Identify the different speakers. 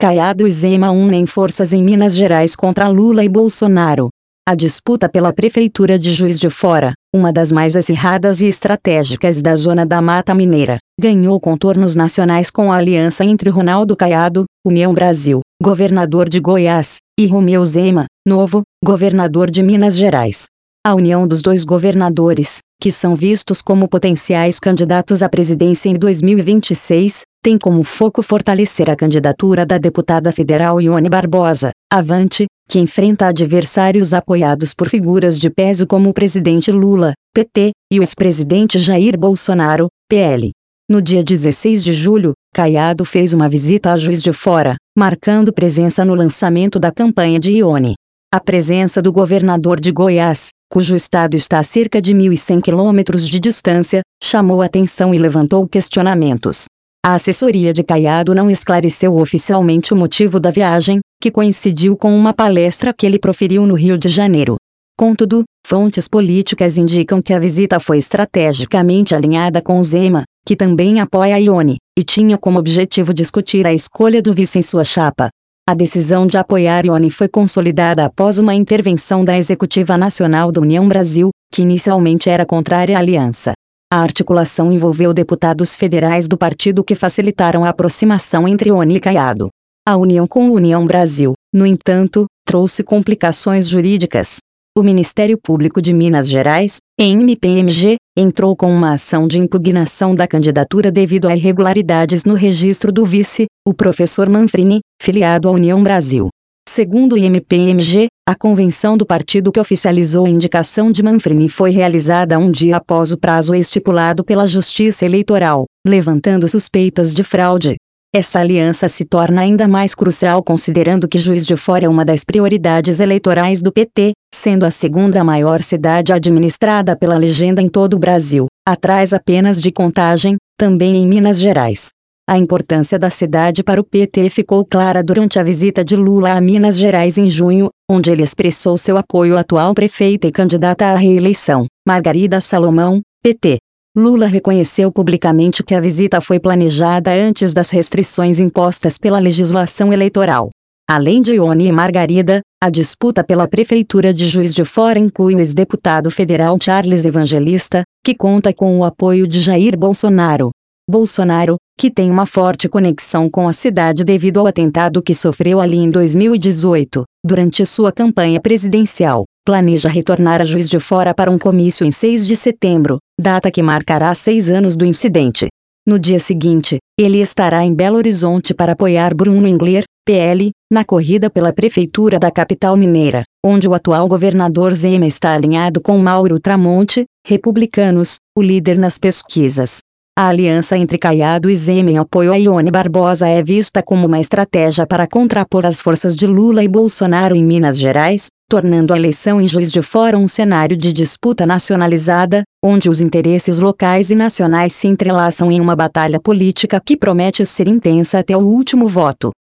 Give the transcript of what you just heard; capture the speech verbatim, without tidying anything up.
Speaker 1: Caiado e Zema unem forças em Minas Gerais contra Lula e Bolsonaro. A disputa pela prefeitura de Juiz de Fora, uma das mais acirradas e estratégicas da zona da Mata Mineira, ganhou contornos nacionais com a aliança entre Ronaldo Caiado, União Brasil, governador de Goiás, e Romeu Zema, Novo, governador de Minas Gerais. A união dos dois governadores, que são vistos como potenciais candidatos à presidência em dois mil e vinte e seis, tem como foco fortalecer a candidatura da deputada federal Ione Barbosa, Avante, que enfrenta adversários apoiados por figuras de peso como o presidente Lula, P T, e o ex-presidente Jair Bolsonaro, P L. No dia dezesseis de julho, Caiado fez uma visita a Juiz de Fora, marcando presença no lançamento da campanha de Ione. A presença do governador de Goiás, cujo estado está a cerca de mil e cem quilômetros de distância, chamou atenção e levantou questionamentos. A assessoria de Caiado não esclareceu oficialmente o motivo da viagem, que coincidiu com uma palestra que ele proferiu no Rio de Janeiro. Contudo, fontes políticas indicam que a visita foi estrategicamente alinhada com Zema, que também apoia Ione, e tinha como objetivo discutir a escolha do vice em sua chapa. A decisão de apoiar Ione foi consolidada após uma intervenção da Executiva Nacional da União Brasil, que inicialmente era contrária à aliança. A articulação envolveu deputados federais do partido que facilitaram a aproximação entre Ione e Caiado. A união com a União Brasil, no entanto, trouxe complicações jurídicas. O Ministério Público de Minas Gerais, M P M G, entrou com uma ação de impugnação da candidatura devido a irregularidades no registro do vice, o professor Manfrini, filiado à União Brasil. Segundo o M P M G, a convenção do partido que oficializou a indicação de Manfrini foi realizada um dia após o prazo estipulado pela Justiça Eleitoral, levantando suspeitas de fraude. Essa aliança se torna ainda mais crucial considerando que Juiz de Fora é uma das prioridades eleitorais do P T, sendo a segunda maior cidade administrada pela legenda em todo o Brasil, atrás apenas de Contagem, também em Minas Gerais. A importância da cidade para o P T ficou clara durante a visita de Lula a Minas Gerais em junho, onde ele expressou seu apoio à atual prefeita e candidata à reeleição, Margarida Salomão, P T. Lula reconheceu publicamente que a visita foi planejada antes das restrições impostas pela legislação eleitoral. Além de Ione e Margarida, a disputa pela prefeitura de Juiz de Fora inclui o ex-deputado federal Charles Evangelista, que conta com o apoio de Jair Bolsonaro. Bolsonaro, que tem uma forte conexão com a cidade devido ao atentado que sofreu ali em dois mil e dezoito, durante sua campanha presidencial, planeja retornar a Juiz de Fora para um comício em seis de setembro, data que marcará seis anos do incidente. No dia seguinte, ele estará em Belo Horizonte para apoiar Bruno Engler, P L, na corrida pela prefeitura da capital mineira, onde o atual governador Zema está alinhado com Mauro Tramonte, republicanos, o líder nas pesquisas. A aliança entre Caiado e Zema em apoio a Ione Barbosa é vista como uma estratégia para contrapor as forças de Lula e Bolsonaro em Minas Gerais, tornando a eleição em Juiz de Fora um cenário de disputa nacionalizada, onde os interesses locais e nacionais se entrelaçam em uma batalha política que promete ser intensa até o último voto.